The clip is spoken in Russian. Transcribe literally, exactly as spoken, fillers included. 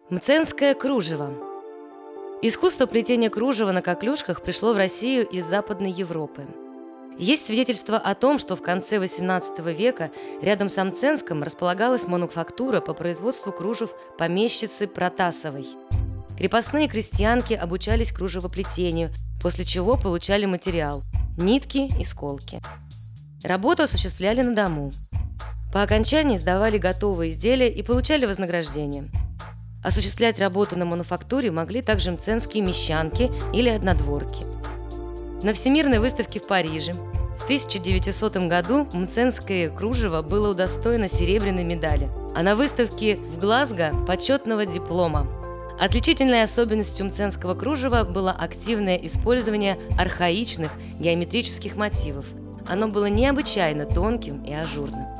Мценское кружево. Искусство плетения кружева на коклюшках пришло в Россию из Западной Европы. Есть свидетельство о том, что в конце восемнадцатого века рядом с Мценском располагалась мануфактура по производству кружев помещицы Протасовой. Крепостные крестьянки обучались кружевоплетению, после чего получали материал – нитки и сколки. Работу осуществляли на дому. По окончании сдавали готовые изделия и получали вознаграждение. Осуществлять работу на мануфактуре могли также мценские мещанки или однодворки. На Всемирной выставке в Париже в тысяча девятисотом году мценское кружево было удостоено серебряной медали, а на выставке в Глазго – почетного диплома. Отличительной особенностью мценского кружева было активное использование архаичных геометрических мотивов. Оно было необычайно тонким и ажурным.